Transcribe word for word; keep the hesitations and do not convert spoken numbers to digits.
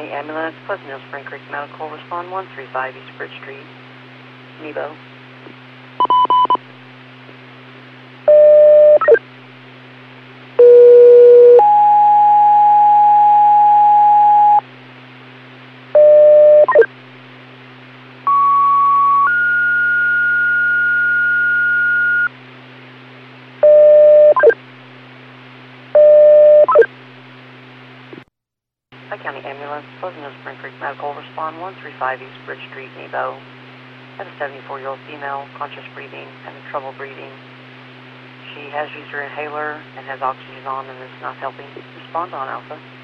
County Ambulance, Pleasant Hill Spring Creek Medical, respond one three five East Bridge Street, Nebo. County Ambulance, Pleasant Hill Spring Creek Medical, respond one three five East Bridge Street, Nebo. I have a seventy-four-year-old female, conscious breathing, having trouble breathing. She has used her inhaler and has oxygen on and is not helping. Respond on Alpha.